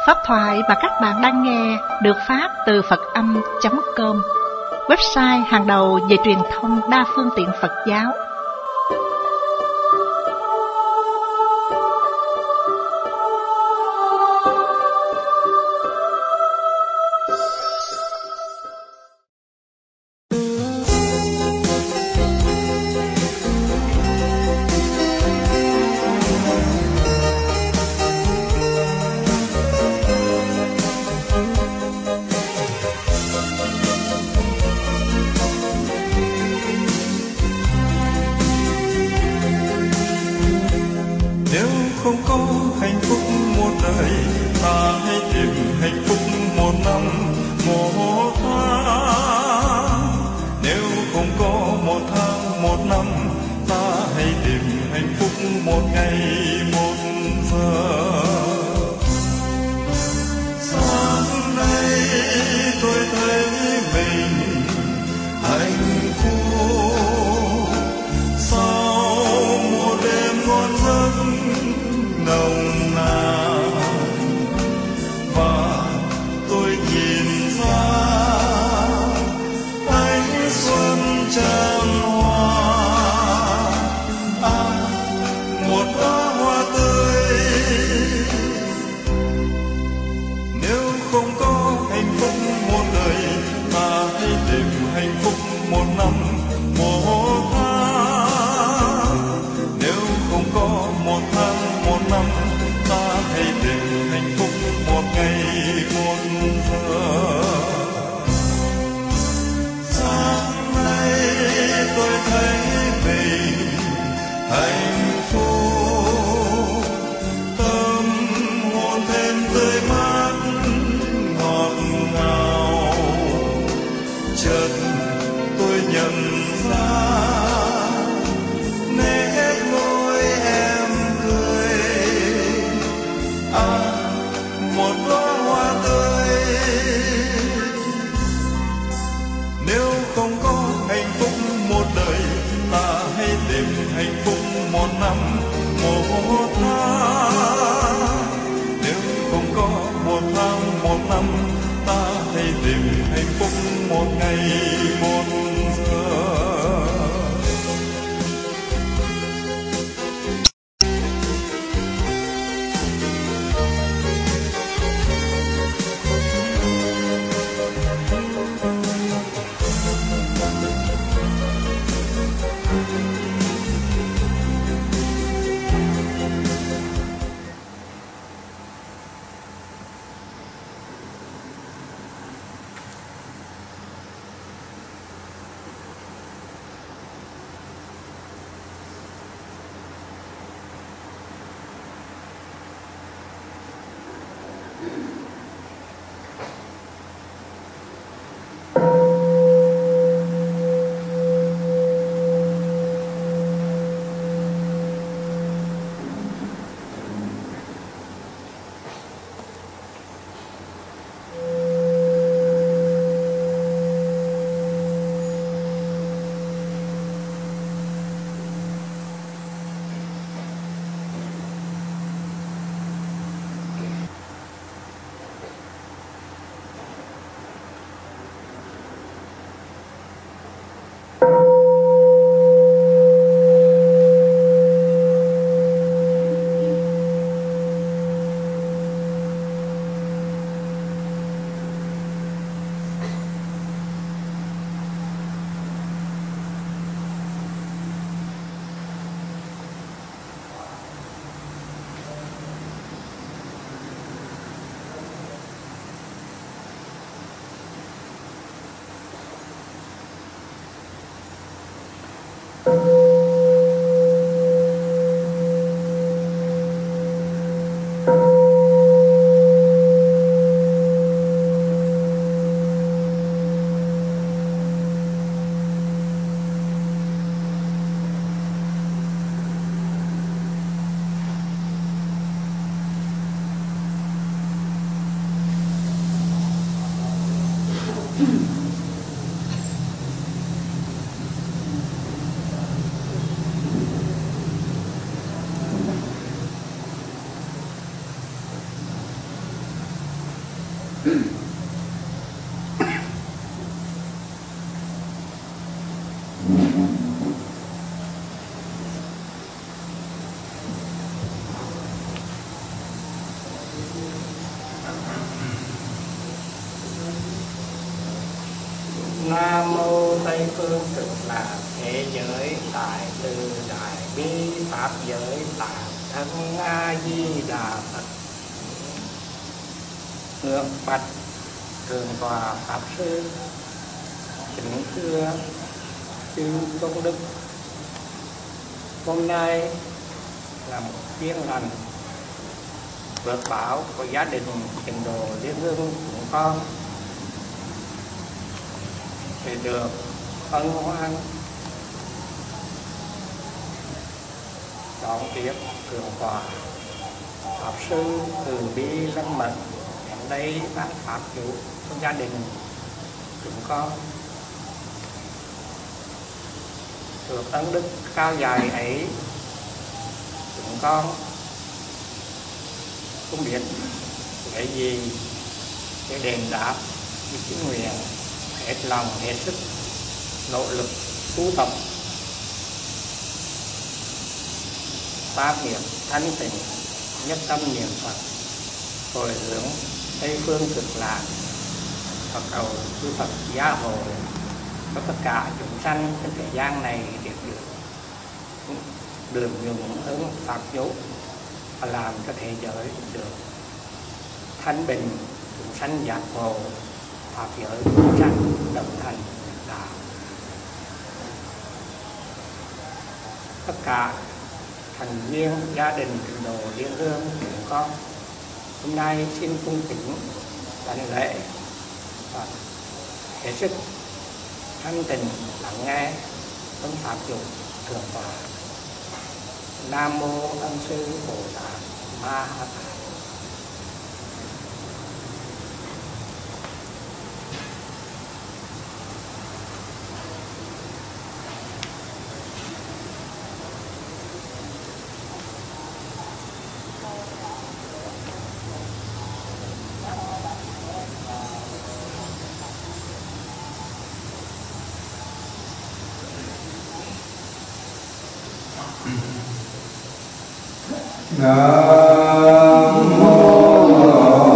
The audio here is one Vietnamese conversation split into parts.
Pháp thoại mà các bạn đang nghe được phát từ Phật Âm.com, website hàng đầu về truyền thông đa phương tiện Phật giáo. Nam mô Tây phương cực lạc thế giới đại từ đại bi pháp giới tạng thân A Di Đà Phật. Ngưỡng bạch thượng tọa pháp sư, kính thưa chư công đức, hôm nay là một phiên lành vượt bão của gia đình Tịnh Độ Liên Hương chúng con để được ân hoan đón tiếp thượng tọa pháp sư từ bi lân mật đến đây ban pháp chủ cho gia đình chúng con. Được ân đức cao dài ấy, chúng con không biết cái gì để đền đáp cái chính nguyện hết lòng hết sức nỗ lực tu tập pháp niệm thanh tịnh, nhất tâm niệm Phật, hồi hướng Tây phương cực lạc, Phật cầu chư Phật gia hộ cho tất cả chúng sanh trên thế gian này được đường nhuận ứng pháp dấu và làm cho thế giới được thanh bình, chúng sanh giác ngộ, pháp giới chúng sanh đồng thành đạo. Tất cả thành viên gia đình Tịnh Độ Liên Hương chúng con hôm nay xin cung kính đảnh lễ và hết sức thanh tịnh lắng nghe ân pháp chủ thượng tọa. Nam mô Ân Sư Bồ Tát Ma Ha Tát. Nam mô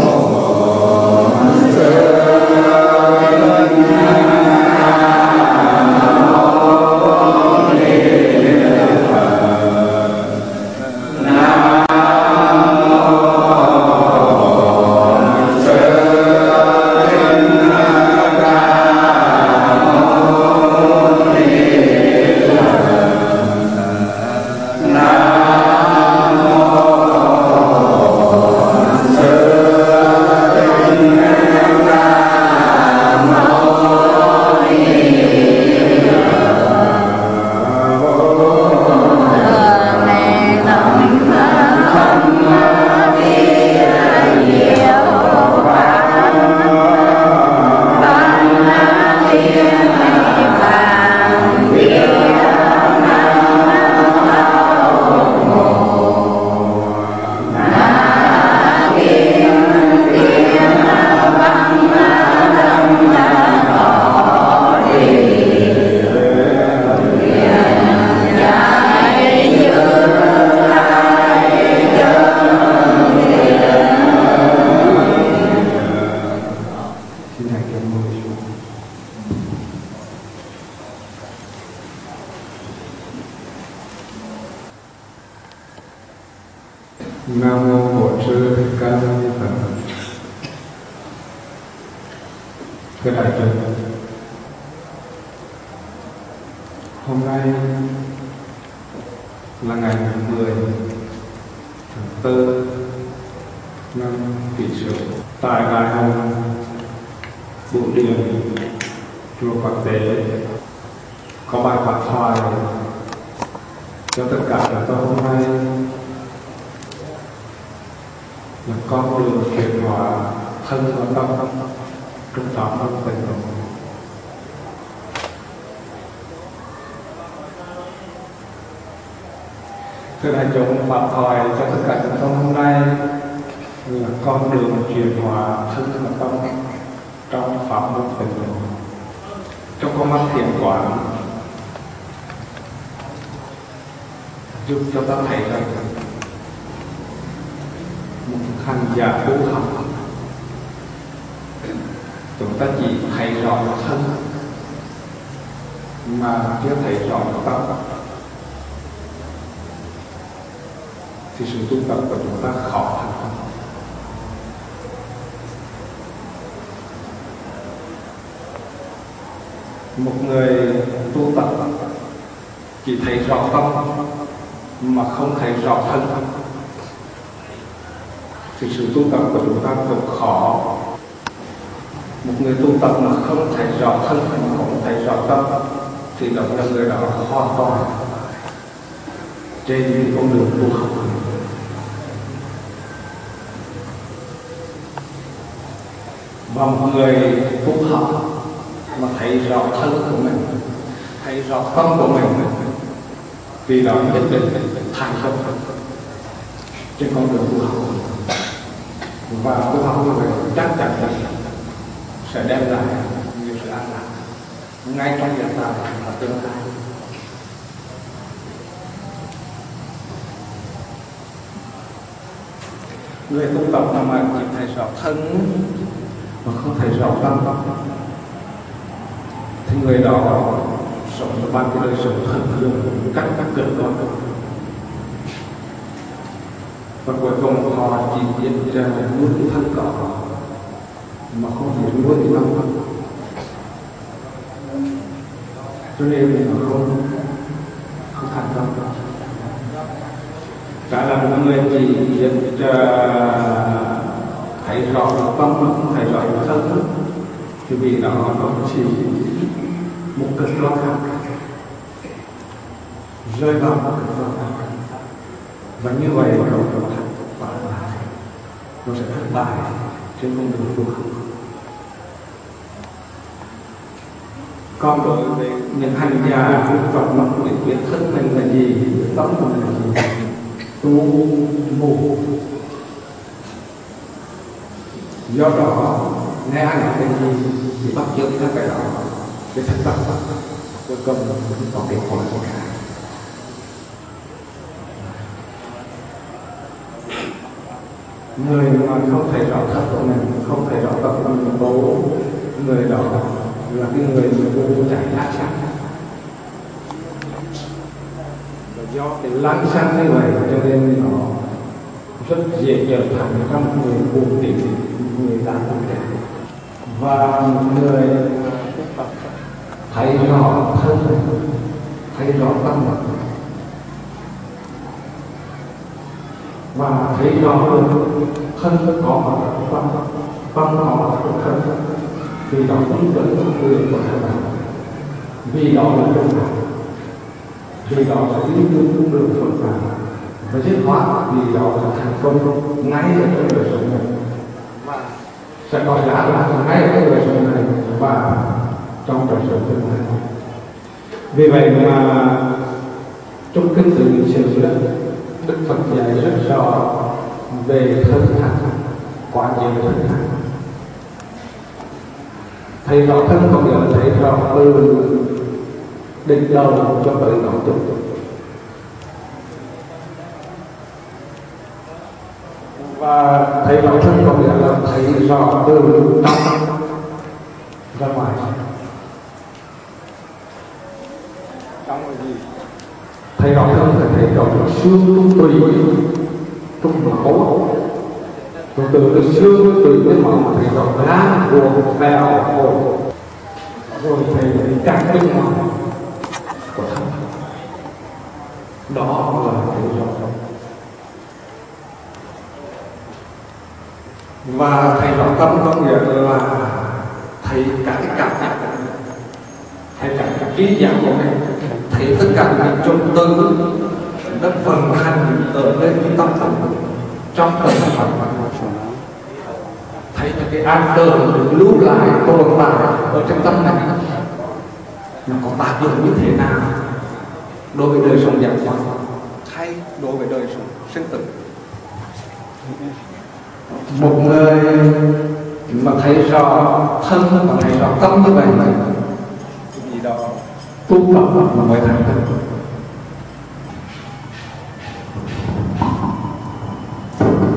Bổn Sư Thích Ca Mâu Ni Phật. Thưa đại chúng, hôm nay là ngày 10 tháng 4 năm Kỷ Sửu, tại Đại Hồng Vũ Điển chùa Quảng Tế có bài pháp thoại cho tất cả chúng tôi hôm nay là con đường chuyển hóa thân và tâm trong pháp môn Tịnh Độ. Thưa đại chúng, pháp thoại cho tất cả chúng tôi hôm nay là con đường chuyển hóa thân và tâm trong pháp môn Tịnh Độ. Trong con mắt thiền quán giúp cho ta thấy rằng một hành giả tu học chúng ta chỉ thấy rõ thân mà chưa thấy rõ tâm thì sự tu tập của chúng ta khó thành công. Một người tu tập chỉ thấy rõ tâm mà không thấy rõ thân thì sự tu tập của chúng ta cũng khó. Một người tu tập mà không thấy rõ thân mà không thấy rõ tâm thì đó là người đó hoàn toàn trên con đường tu học. Và một người tu học mà thấy rõ thân của mình, thấy rõ tâm của mình, vì đó nhất định thành công trên con đường tu học. Và tu học như vậy chắc chắn sẽ đem lại nhiều sự an lạc ngay trong hiện tại và tương lai. Người tu tập mà chỉ thấy rõ thân mà không thấy rõ tâm thì người đó sống cho ban cái đời sống thần hương cách các cực đoan, và cuối cùng họ chỉ biết nuôi cái thân cỏ mà không biết nuôi cái tâm. Cho nên nó không thành công. Cả là một người chỉ biết thấy rõ tâm mà không thấy rõ thân thì vì đó nó chỉ một cực đoan khác, rơi vào một cực đoan khác, và như vậy nó sẽ thất bại trên con đường tu học. Còn đối với những hành giả tu Phật mà không biết thân mình là gì, tâm mình là gì, tu mù, do đó nghe ai nói cái gì thì bắt chước theo cái đó, cái thực tập cuối cùng có kết quả của cả. Người mà không thấy rõ thật của mình, không thấy rõ tập mình bố, người đó là cái người mà vô chạy lát sáng. Do cái lát sáng như vậy cho nên nó rất dễ trở thành trong người buồn tỉ, người làm tâm trạng. Và một người thấy rõ thân, thấy rõ tâm và thấy rõ thân có mặt tâm, tâm có mặt của thân, vì đó cũng vẫn là người của thân đạo, vì đó là trung đạo, vì đó sẽ đi đúng đường Phật đạo và dứt khoát, vì đó là thành công ngay ở trong đời sống này, sẽ có giá là ngay ở trong đời sống này và trong đời sống tương lai. Vì vậy mà trong kinh từ lịch sử Đức Phật dạy rất rõ về thân hành, quá nhiều thân hành. Thấy rõ thân có nghĩa là thấy rõ từ đỉnh đầu cho tới ngón chân. Và thấy rõ thân có nghĩa là thấy rõ từ trong ra ngoài. Trong là gì? Thấy rõ thân là thấy rõ xương tung tùy, tung máu, rồi từ cái xương tùy cái máu thấy rõ gan ruột phèo hồn, rồi thấy các bên ngoài của thân. Đó là thấy rõ. Và thấy rõ tâm có nghĩa là thấy cả cái cảm giác của mình, thấy cả cái trí giác của mình, thấy tất cả những trung tư nó vận hành ở lên cái tâm thần trong cơ thể mình, thấy cái an tưởng được lưu lại tồn tại ở trong tâm này nó có tác dụng như thế nào đối với đời sống giác quan hay đối với đời sống sinh tử. Một người mà thấy rõ thân, mà thấy rõ tâm như vậy thì đó tu Phật mà mới thành công.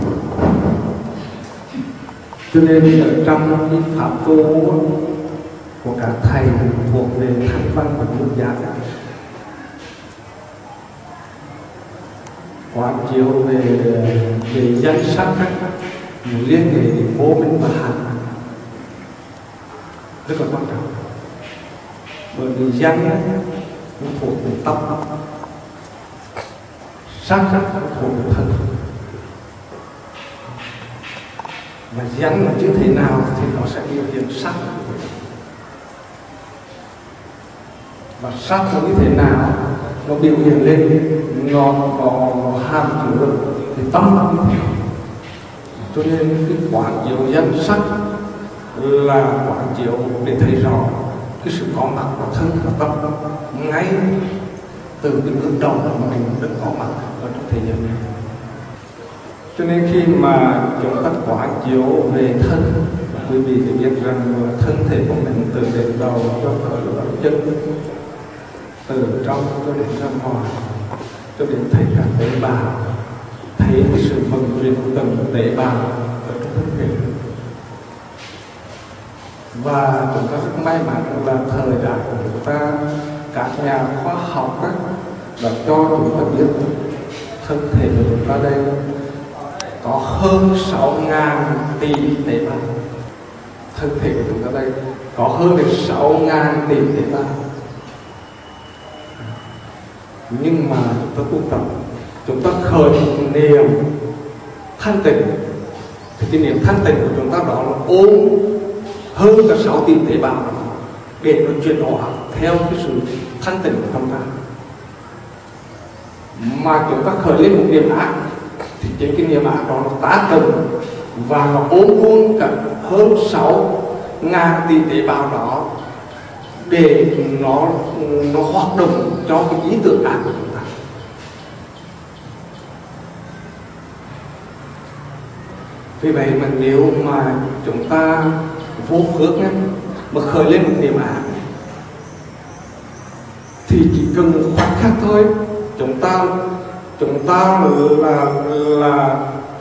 Cho nên ở trong cái pháp tu của các thầy thuộc về thanh văn và môn giác, quán chiếu về danh sắc liên hệ đến vô minh và hành rất là quan trọng. Bởi vì danh nó thuộc về tâm, sắc nó thuộc về thân, và danh là như thế nào thì nó sẽ biểu hiện sắc, và sắc nó như thế nào nó biểu hiện lên, nó hàm chứa thì tâm nó như thế. Cho nên cái quán chiếu danh sắc là quán chiếu để thấy rõ cái sự có mặt của thân và tâm ngay từ cái bước đầu mà mình được có mặt ở trong thế giới này. Cho nên khi mà chúng ta quán chiếu về thân, quý vị phải biết rằng thân thể của mình từ đỉnh đầu cho tới chân, từ trong cho đến ra ngoài, cho đến thấy cả tế bào, thấy cái sự vận chuyển từng tế bào ở trong thân thể. Và chúng ta rất may mắn là thời đại của chúng ta, các nhà khoa học đã cho chúng ta biết thân thể của chúng ta đây có hơn 6.000 tỷ tế bào. Thân thể của chúng ta đây có hơn 6.000 tỷ tế bào. Nhưng mà chúng ta tu tập, chúng ta khởi niệm thanh tịnh, thì cái niệm thanh tịnh của chúng ta đó là ôm hơn cả 6 tỷ tế bào để nó chuyển hóa theo cái sự thanh tịnh của chúng ta. Mà chúng ta khởi lên một niệm ác thì chính cái niệm ác đó nó tác động và nó ôm luôn cả hơn 6.000 tỷ tế bào đó để nó hoạt động cho cái ý tưởng ác của chúng ta. Vì vậy mà nếu mà chúng ta vô phước nhé, mà khởi lên một niệm ác thì chỉ cần một khoảnh khắc thôi, chúng ta là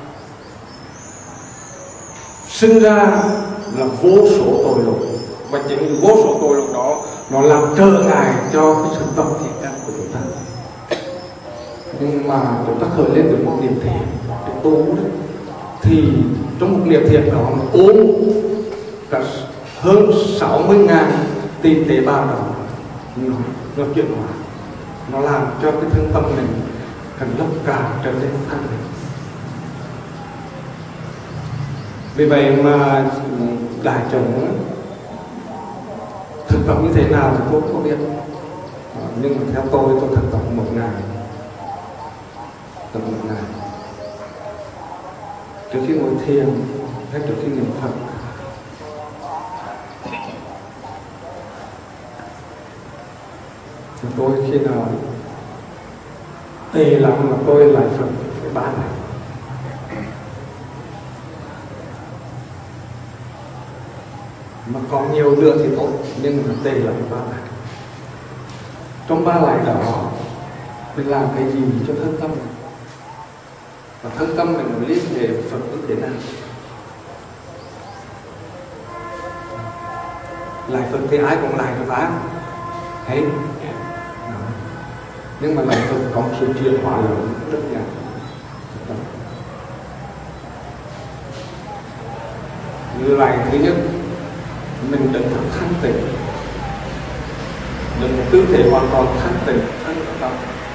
sinh ra là vô số tội lỗi, và chính vô số tội lỗi đó nó làm trở ngại cho cái sự tập thiện căn của chúng ta. Nhưng mà chúng ta khởi lên được một niệm thiện để tu đấy, thì trong một niệm thiện đó nó ôm cả hơn 60.000 tỷ tế bào đó, nó chuyển hóa, nó làm cho cái thân tâm mình cần lúc cả trở nên thanh tịnh. Vì vậy mà đại chúng thực tập như thế nào thì tôi cũng không biết, nhưng mà theo tôi thực tập một ngày, trước khi ngồi thiền hay trước khi niệm Phật. Tôi khi nào tệ lắm là tôi lại Phật cái bán này. Mà còn nhiều nữa thì tốt, nhưng mà tệ là cái bán này. Trong ba lại đó mình làm cái gì cho thân tâm mình, và thân tâm mình nó liên hệ Phật như thế nào. Lại Phật thì ai cũng lại cái bán hết, nhưng mà lại Phật có một sự chuyển hóa lớn rất nhanh. Lại thứ nhất, mình đừng thật thanh tịnh, đừng tư thể hoàn toàn thanh tịnh thân tâm,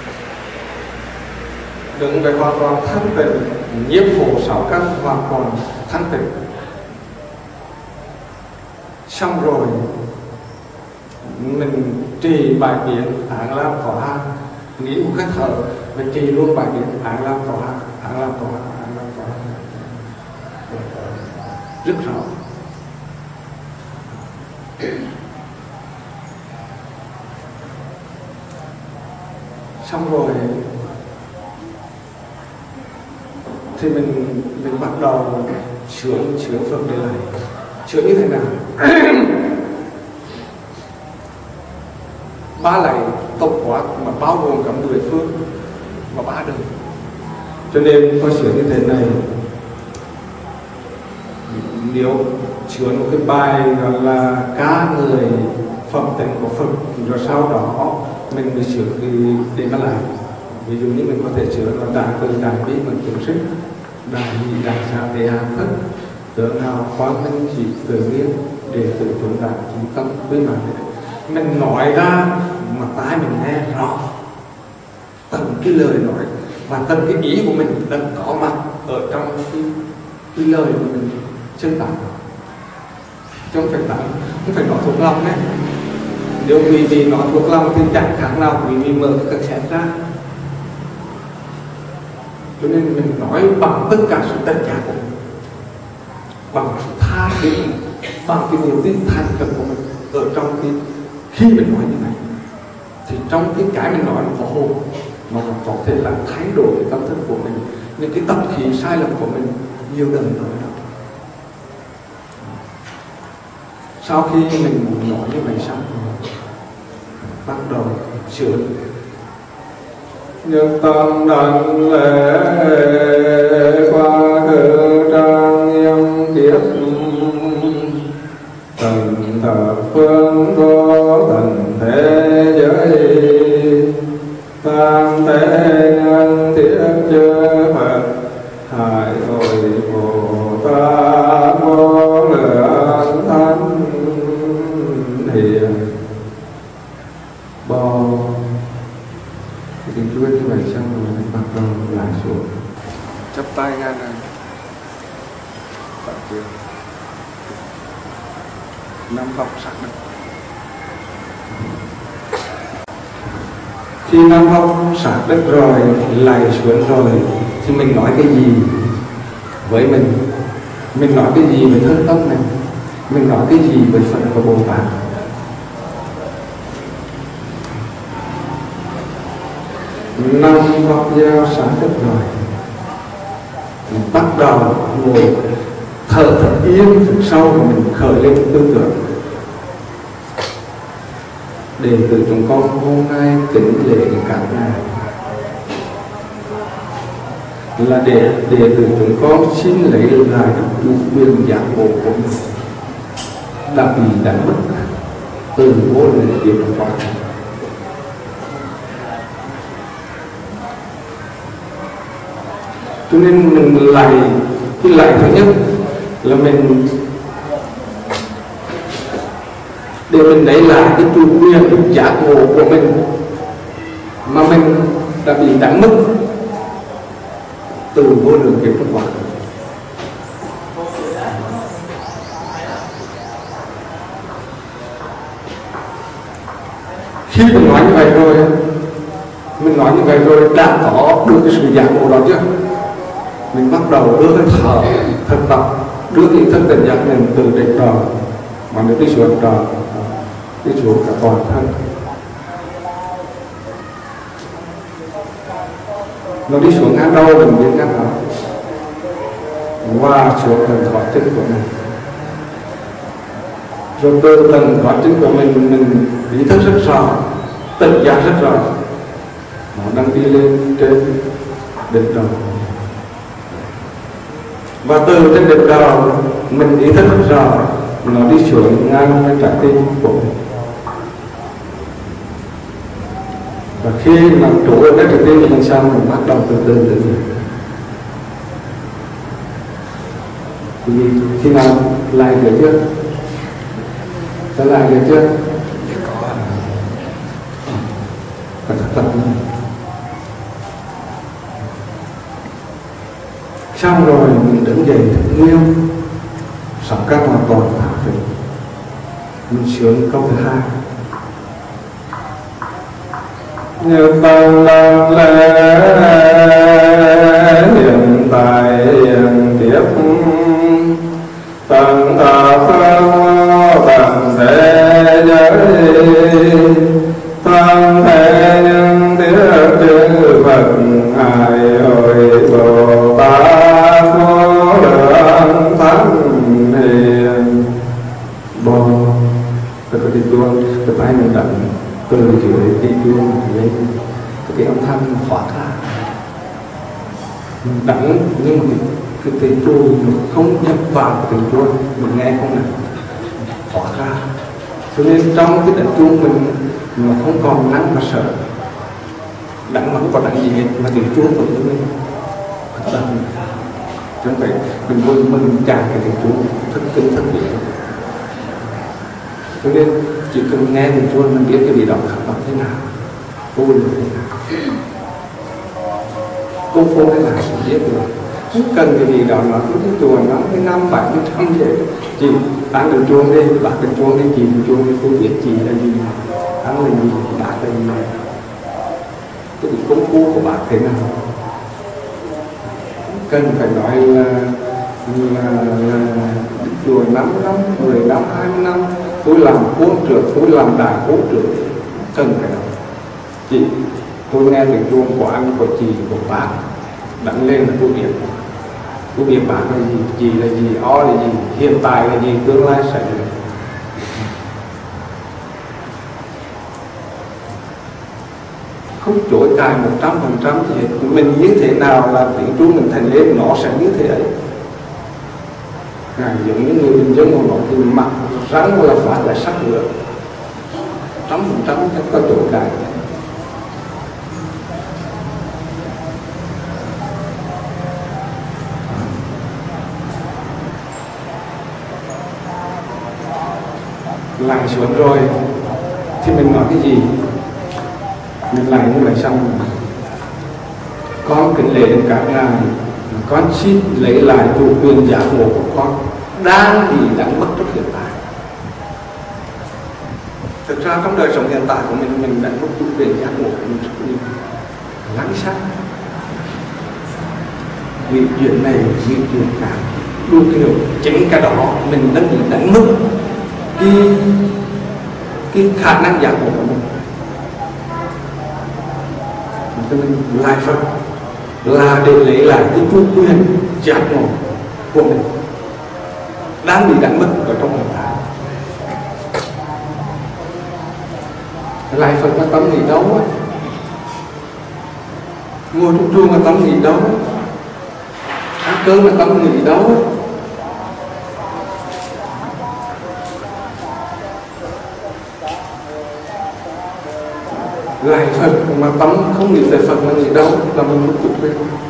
đừng phải hoàn toàn thanh tịnh, nhiếp phổ 6 căn hoàn toàn thanh tịnh. Xong rồi mình trì bài biến Án Lam Có Ha, nghĩ một cách thở, mình trì luôn bài biến Án Lam Có Ha, Án Lam Có Ha, Án Lam Có Ha, rất rõ. Xong rồi thì mình bắt đầu sướng Phật để lại. Sướng như thế nào? Ba lại tổng quát mà bao gồm cả 10 phương và 3 đường. Cho nên tôi sửa như thế này. Nếu chứa một cái bài gọi là ca người phẩm tính của Phật, rồi sau đó mình mới sửa cái để mà làm. Ví dụ như mình có thể sửa là đại từ đại bi mình kiểm sức, đại nhị đại sa tế hàn thức, tưởng nào quán minh chỉ tự nhiên để tự tưởng đại chính tâm với mà mình nói ra mà tai mình nghe rõ từng cái lời nói và từng cái ý của mình đang có mặt ở trong cái lời của mình chân tặng, chứ không phải tặng, không phải nói thuộc lòng đấy. Nếu vì nói thuộc lòng thì chẳng khác nào vì mở các xét ra. Cho nên mình nói bằng tất cả sự tất cả của mình, bằng sự tha thứ, bằng cái niềm tin thành thật của mình ở trong cái khi mình nói như này, thì trong cái mình nói nó có hồn, mà nó có thể làm thay đổi cái tâm thức của mình, những cái tập khí sai lầm của mình nhiều lần rồi đó. Sau khi mình nói như vậy xong rồi, bắt đầu sửa nhất tâm đảnh lễ qua khứ trang nghiêm kiếp tần thập phương vô tần thế giới tam thế nhân thiết chư Phật hải hội Bồ Tát vô lượng thánh hiền bo. Tiếng chuông như vậy xong rồi mình bắt đầu lại xuống, chắp tay ra này, tạo quyền năm vọng sắc đất. Khi năm vọng sắc đất rồi, lại xuống rồi, thì mình nói cái gì với mình nói cái gì với thân tâm mình nói cái gì với Phật và Bồ Tát. Năm vọng giao sáng đất rồi, mình bắt đầu ngồi thở thật yên, thật sâu và mình khởi lên tư tưởng. Đệ tử chúng con hôm nay kính lễ các ngài là đệ tử chúng con xin lấy lại chủ quyền giác ngộ của mình đã bị đánh mất từ vô lượng kiếp qua. Cho nên mình lại cái lại thứ nhất là mình để mình lấy lại cái chủ quyền giác ngộ của mình mà mình đã bị đánh mất từ vô lượng kiếp qua. Khi mình nói như vậy rồi đã có được cái sự giác ngộ đó chưa? Mình bắt đầu đưa cái thở thật tập, đưa cái thân tình giác mình từ đỉnh đầu mà nó đi xuống đầu, đi xuống cả toàn thân, nó đi xuống ngang đầu mình biết ngang đó, qua xuống tầng thoát chân của mình, rồi từ tầng thoát chân của mình ý thức rất rõ, tỉnh giác rất rõ, nó đang đi lên trên đỉnh đầu. Và từ trên đỉnh đầu mình ý thức rất rõ, nó đi xuống ngang với trái tim của mình. Và khi mà trụ ở cái trái tim của mình xong, mình bắt đầu từ từ vì khi nào lại được chưa? Đã lại được chưa? Phải thật tập. Xong rồi mình đứng dậy thật nghiêm, sống các hoàn toàn thả tĩnh. Mình sướng câu thứ hai. Như tâm lặng lẽ hiện tại hiện tiếp, tầng thập phương tầng thế giới, tam thế nhân thiết chư Phật hải hội Bồ Tát vô lượng thánh hiền bo. Tôi có đi tuôn, tôi phải mình đặng từ dưới đi tuôn lên cái âm thanh thoát ra. mình đắng nhưng mà cái tiếng chuông mình không nhập vào cái tiếng chuông, mình nghe không được tỏa ra. Cho nên trong cái đánh chuông mình mà không còn nắng mà sợ, đắng mà không còn đắng gì hết, mà tiếng chuông của mình thật ra mình chứ không phải mình vui mình chàng cái tiếng chuông thức kinh thức địa. Cho nên chỉ cần nghe tiếng chuông mình biết cái vị đạo nó thế nào, vui là thế nào, cô phô thế nào mình biết được. Không cần cái gì đó nó cứ cái chùa nó cái 500-700 vậy, chị bán được chuông đi, bác được chuông đi, chị được chuông đi, cô biết chị là gì, ăn là gì, bác là gì, cái gì công phu của bác thế nào. Không cần phải nói là chùa 5 năm, 10 năm, 20 năm, tôi làm cuốn trưởng, tôi làm đại cuốn trưởng, cần phải nói. Chị, tôi nghe tiếng chuông của anh, của chị, của bác đặng lên là tôi biết bác là gì, chị là gì, ó là gì, hiện tại là gì, tương lai sẽ là. Không chối cãi 100% thì hết. Mình như thế nào là tiếng chuông mình thành lên, nó sẽ như thế ấy. Giống như người bình dân của nó thì mặt rắn là phải là sắc lửa 100% không có chối cãi. Lại xuống rồi thì mình nói cái gì, mình lại như vậy xong con kính lễ đến các ngài, con xin lấy lại chủ quyền giác ngộ của con đang bị đánh mất trong hiện tại. Thực ra trong đời sống hiện tại của mình đánh mất chủ quyền giác ngộ của mình rất nhiều, lắng sát vì chuyện này vì chuyện khác đủ kiểu. Chính cái đó mình đang bị đánh mất cái khả năng giác ngộ của mình. Cho nên lại Phật là để lấy lại cái chủ quyền giác ngộ của mình đang bị đánh mất ở trong hiện tại. Lại Phật mà tâm nghĩ đâu á, ngồi trong chuông mà tâm nghĩ đâu, ăn cơm mà tâm nghĩ đâu. Lại Phật mà tâm không nghĩ tới Phật mà nghĩ đâu là mình mất chủ quyền.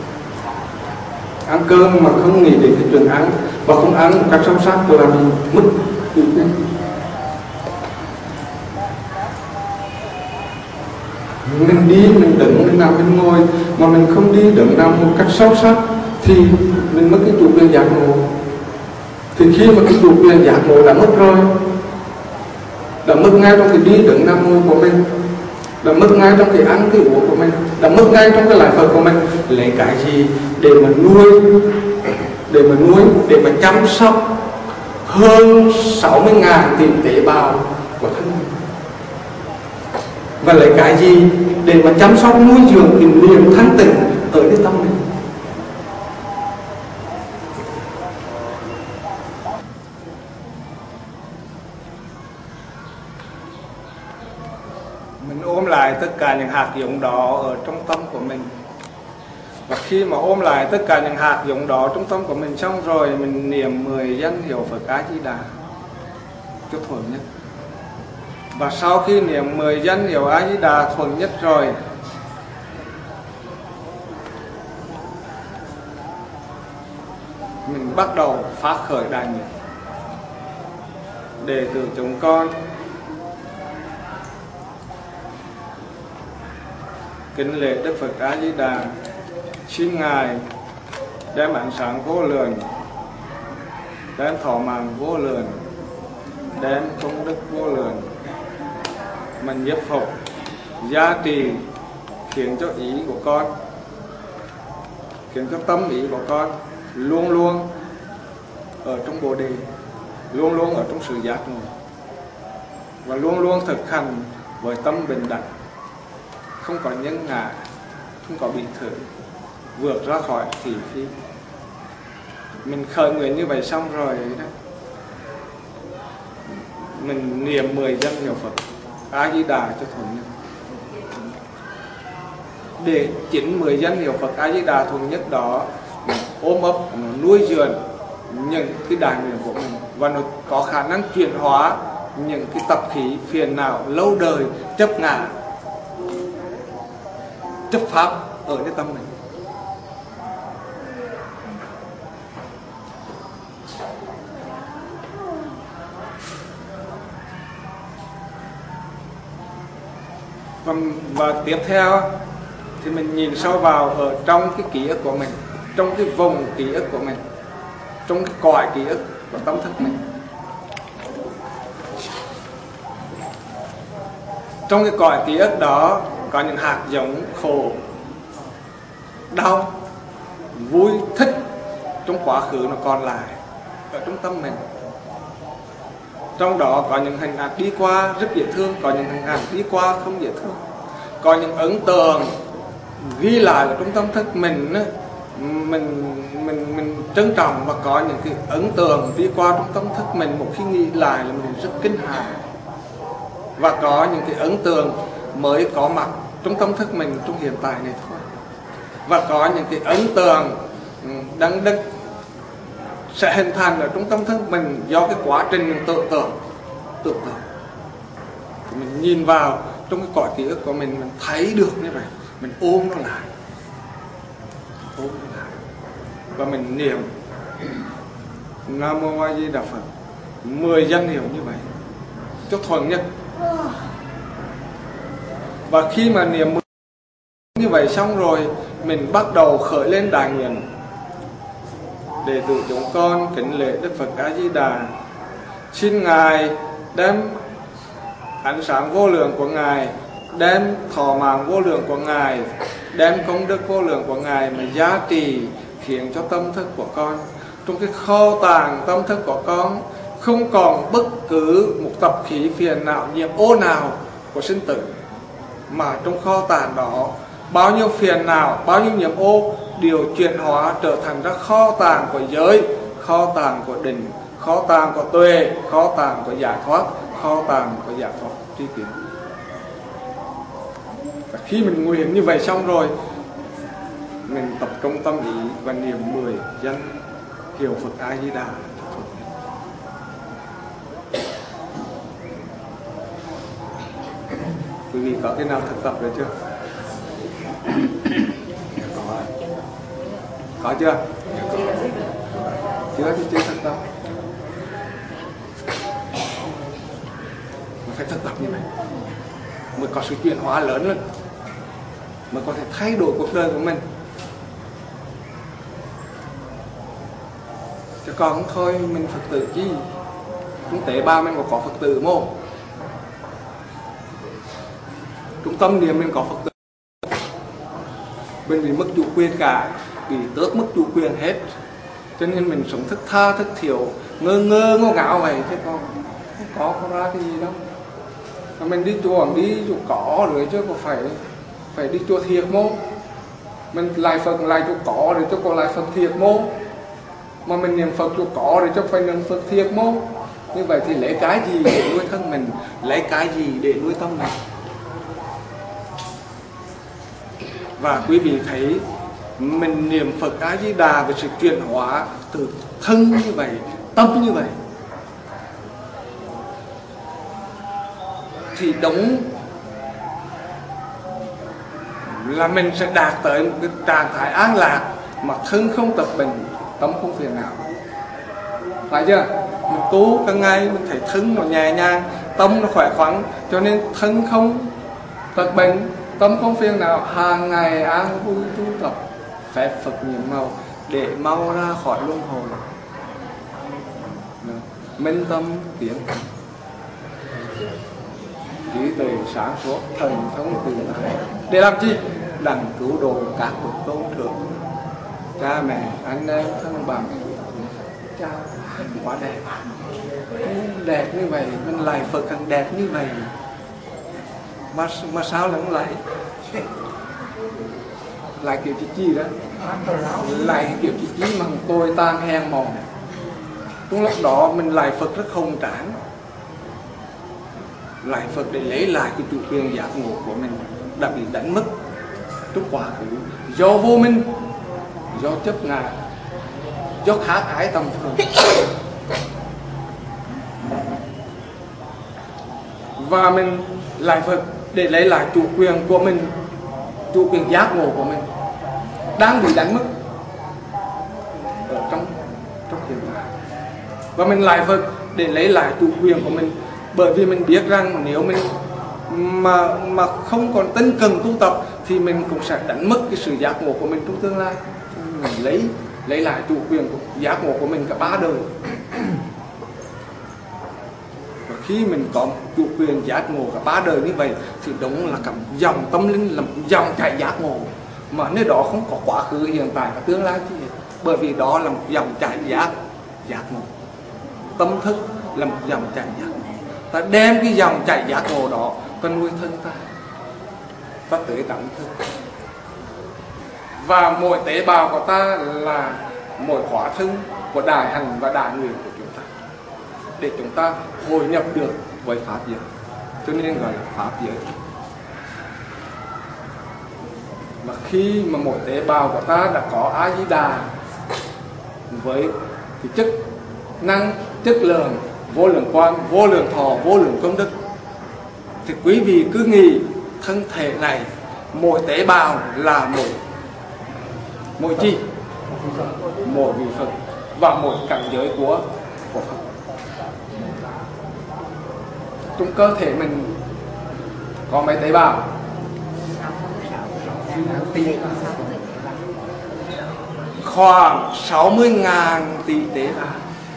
Ăn cơm mà không nghĩ đến cái chuyện ăn và không ăn một cách sâu sắc là mình mất chủ quyền. Mình đi, mình đứng, mình nằm, mình ngồi mà mình không đi đứng nằm một cách sâu sắc thì mình mất cái chủ quyền giác ngộ. Thì khi mà cái chủ quyền giác ngộ đã mất rồi, đã mất ngay trong cái đi đứng nằm ngồi của mình, đã mất ngay trong cái ăn cái uống của mình, đã mất ngay trong cái lại Phật của mình. Lấy cái gì để mà nuôi, để mà chăm sóc hơn 60.000 tỷ tế bào của thân mình, và lấy cái gì để mà chăm sóc nuôi dưỡng cái niềm thanh tịnh ở cái tâm mình. Mình ôm lại tất cả những hạt giống đó ở trong tâm của mình. Và khi mà ôm lại tất cả những hạt giống đó trong tâm của mình xong rồi, mình niệm 10 danh hiệu Phật A Di Đà cho thuần nhất. Và sau khi niệm 10 danh hiệu A Di Đà thuần nhất rồi, mình bắt đầu phát khởi đại nguyện. Đệ tử chúng con kính lễ Đức Phật A Di Đà, xin Ngài đem ánh sáng vô lượng, đem thọ mạng vô lượng, đem công đức vô lượng, mình nhiếp phục gia trì, khiến cho ý của con, khiến cho tâm ý của con luôn luôn ở trong Bồ Đề, luôn luôn ở trong sự giác ngộ, và luôn luôn thực hành với tâm bình đẳng, không có nhân ngã, không có bị thử, vượt ra khỏi thị phi. Mình khởi nguyện như vậy xong rồi đó, mình niệm 10 danh hiệu Phật A Di Đà cho thuần nhất. để 9-10 danh hiệu Phật A Di Đà thuần nhất đó nó ôm ấp, nó nuôi dưỡng những cái đại nguyện của mình, và nó có khả năng chuyển hóa những cái tập khí phiền não lâu đời chấp ngã, chấp pháp ởในtâm mình. Và tiếp theo thì mình nhìn sâu vào ở trong cái ký ức của mình, trong cái vùng ký ức của mình, trong cái cõi ký ức của tâm thức mình. Trong cái cõi ký ức đó có những hạt giống khổ, đau, vui, thích trong quá khứ nó còn lại ở trong tâm mình. Trong đó có những hình ảnh đi qua rất dễ thương, có những hình ảnh đi qua không dễ thương, có những ấn tượng ghi lại ở trong tâm thức mình trân trọng, và có những cái ấn tượng đi qua trong tâm thức mình một khi nghĩ lại là mình rất kinh hãi, và có những cái ấn tượng mới có mặt trong tâm thức mình trong hiện tại này thôi, và có những cái ấn tượng đắng đứt sẽ hình thành ở trong tâm thức mình do cái quá trình mình tự tưởng. Mình nhìn vào trong cái cõi ký ức của mình thấy được như vậy, mình ôm nó lại, và mình niệm Nam Mô A Di Đà Phật 10 danh hiệu như vậy cho thuần nhất. Và khi mà niệm như vậy xong rồi, mình bắt đầu khởi lên đại nguyện: đệ tử chúng con kính lễ Đức Phật A Di Đà, xin Ngài đem ánh sáng vô lượng của Ngài, đem thọ mạng vô lượng của Ngài, đem công đức vô lượng của Ngài mà giá trị, khiến cho tâm thức của con, trong cái kho tàng tâm thức của con không còn bất cứ một tập khí phiền não nhiễm ô nào của sinh tử, mà trong kho tàng đó bao nhiêu phiền não, bao nhiêu nhiễm ô đều chuyển hóa trở thành ra kho tàng của giới, kho tàng của định, kho tàng của tuệ, kho tàng của giải thoát, kho tàng của giải thoát tri kiến. Và khi mình nguyện như vậy xong rồi, mình tập trung tâm ý và niệm 10 danh hiệu Phật A Di Đà. Quý vị có cái nào thực tập rồi chưa? Có chưa? Chưa thì chưa thực tập. Mình phải thực tập như vậy mới có sự chuyển hóa lớn lên, mới có thể thay đổi cuộc đời của mình. Chứ còn thôi mình Phật tử chi, chúng tế ba mình có Phật tử mô, trung tâm niệm mình có Phật tử, mình bị mất chủ quyền cả, bị tước mất chủ quyền hết, cho nên mình sống thức tha thức thiểu, ngơ ngô ngáo vậy, chứ còn không có ra cái gì đâu. Mình đi chùa có rồi chứ có phải đi chùa thiệt mô. Mình lại Phật lại chùa có rồi chứ còn lại Phật thiệt mô. Mà mình niệm Phật chùa có rồi chứ phải niệm Phật thiệt mô. Như vậy thì lấy cái gì để nuôi thân mình, lấy cái gì để nuôi tâm mình? Và quý vị thấy mình niệm Phật A Di Đà về sự chuyển hóa từ thân như vậy, tâm như vậy, thì đúng là mình sẽ đạt tới một cái trạng thái an lạc mà thân không tập bệnh, tâm không phiền não. Phải chưa? Mình tu càng ngày mình thấy thân nó nhẹ nhàng, tâm nó khỏe khoắn, cho nên thân không tập bệnh, tâm không phiền não, hàng ngày an vui tu tập phép Phật nhiệm màu để mau ra khỏi luân hồi, minh tâm tiến trí tuệ sáng suốt, thần thông từ tại. Để làm chi? Đặng cứu độ các bậc tôn thượng, cha mẹ, anh em, thân bằng. Cha quá đẹp, đẹp như vậy, mình lại Phật càng đẹp như vậy, mà sao lại không lại kiểu chi đó, lại kiểu chi mà tôi tan hèn mòn. Trong lúc đó mình lại Phật rất hùng tráng, lại Phật để lấy lại cái chủ quyền giác ngộ của mình đã bị đánh mất. trong quá khứ do vô minh, do chấp ngã, do khá ái tầm thường, và mình lại Phật để lấy lại chủ quyền của mình, chủ quyền giác ngộ của mình đang bị đánh mất ở trong hiện tại. Và mình lại Phật để lấy lại chủ quyền của mình, bởi vì mình biết rằng nếu mình mà không còn tinh cần tu tập thì mình cũng sẽ đánh mất cái sự giác ngộ của mình trong tương lai. Mình lấy lại chủ quyền của giác ngộ của mình cả 3 đời. Và khi mình có chủ quyền giác ngộ cả 3 đời như vậy thì đúng là cả dòng tâm linh, là dòng chảy giác ngộ, mà nơi đó không có quá khứ, hiện tại và tương lai gì hết. Bởi vì đó là một dòng chảy giác ngộ. Tâm thức là một dòng chảy giác ngộ. Ta đem cái dòng chảy giác ngộ đó ta nuôi thân ta tới tận thân. Và mỗi tế bào của ta là mỗi hóa thân của đại hành và đại nguyện của chúng ta, để chúng ta hội nhập được với pháp giới, cho nên gọi là pháp giới. Và khi mà mỗi tế bào của ta đã có A Di Đà với cái chức năng, chất lượng, vô lượng quang, vô lượng thọ, vô lượng công đức, thì quý vị cứ nghĩ thân thể này mỗi tế bào là mỗi chi? Mỗi vị Phật và mỗi cảnh giới của Phật. Trong cơ thể mình có mấy tế bào? Khoảng 60.000 tỷ tế bào.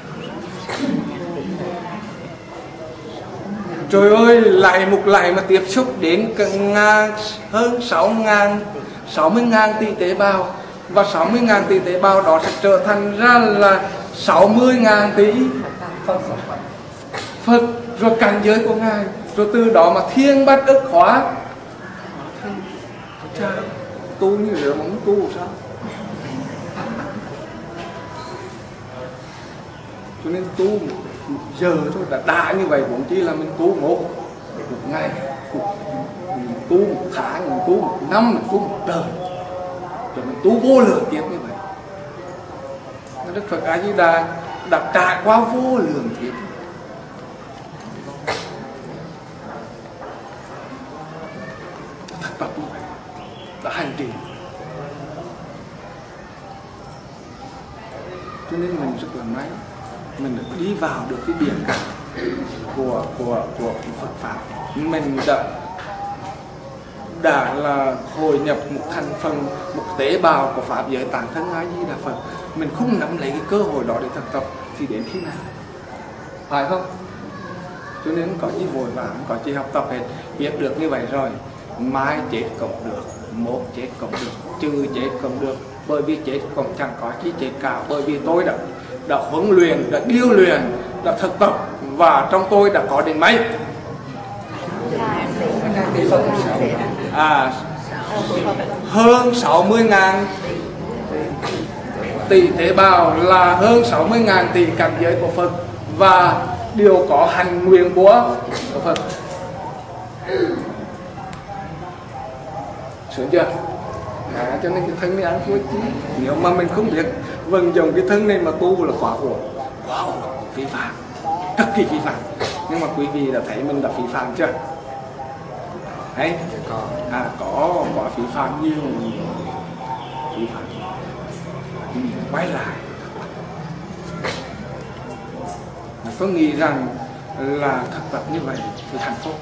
Trời ơi, lại mà tiếp xúc đến hơn 60.000 tỷ tế bào. Và 60.000 tỷ tế bào đó sẽ trở thành ra là 60.000 tỷ Phật, rồi cảnh giới của Ngài. Rồi từ đó mà thiên bát ức hóa. Trời, tu như vậy mà không tu sao? Cho nên tu một giờ thôi đã như vậy, cũng chỉ là mình tu một ngày, mình tu một tháng, mình tu một năm, mình tu một đời, rồi mình tu vô lượng kiếp như vậy. Đức Phật A Di Đà đã trải qua vô lượng kiếp, thật tập như vậy, đã hành trì. Cho nên mình rất là may, mình đã đi vào được cái biển cả của Phật pháp. Mình đã là hội nhập một thành phần, một tế bào của pháp giới tạng thân A Di Đà Phật. Mình không nắm lấy cái cơ hội đó để thực tập thì đến khi nào, phải không? Cho nên có gì vội vàng, có gì học tập hết, biết được như vậy rồi, mai chết cũng được, mốt chết cũng được, trừ chết cũng được. Bởi vì chết cũng chẳng có chi chết cả, bởi vì tôi đã huấn luyện, đã điêu luyện, đã thực tập, và trong tôi đã có đến mấy hơn 60.000 tỷ tế bào, là hơn 60.000 tỷ cảnh giới của Phật, và đều có hành nguyện của Phật. Sướng chưa? Cho nên cái thân này ăn thua chứ. Nếu mà mình không biết vận dụng cái thân này mà tu là quá uổng, vi phạm, cực kỳ vi phạm. Nhưng mà quý vị đã thấy mình đã vi phạm chưa? Đấy, có vi phạm nhiều, vi phạm. Quay lại, tôi nghĩ rằng là thực tập như vậy thì hạnh phúc.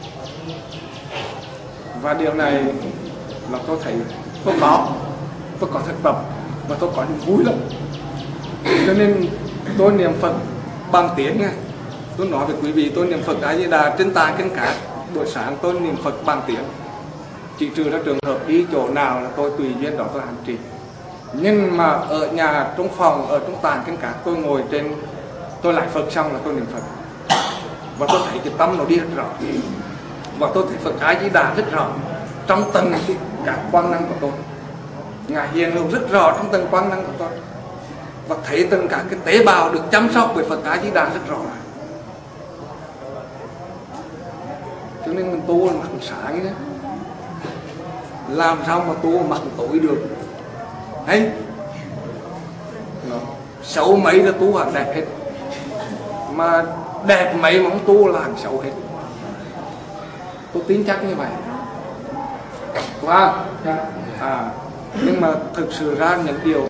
Và điều này là tôi thấy tôi có thực tập và tôi có niềm vui lắm. Cho nên tôi niệm Phật bằng tiếng nha. Tôi nói với quý vị, tôi niệm Phật A Di Đà trên tàn kinh cát. Buổi sáng tôi niệm Phật bằng tiếng, chỉ trừ ra trường hợp đi chỗ nào là tôi tùy duyên đó tôi hành trì. Nhưng mà ở nhà, trong phòng, ở trong tàn kinh cát, tôi ngồi trên, tôi lại Phật xong là tôi niệm Phật. Và tôi thấy cái tâm nó đi rất rõ, và tôi thấy Phật A Di Đà rất rõ trong từng các quang năng của tôi. Ngài hiện hữu rất rõ trong từng quang năng của tôi, và thấy từng cả cái tế bào được chăm sóc bởi Phật A Di Đà rất rõ. Cho nên mình tu là mặt sáng nhé, làm sao mà tu mặt tối được hay xấu mấy là tu hẳn đẹp hết, mà đẹp mấy mà không tu là hẳn xấu hết. Tôi tin chắc như vậy. Wow. Nhưng mà thực sự ra những điều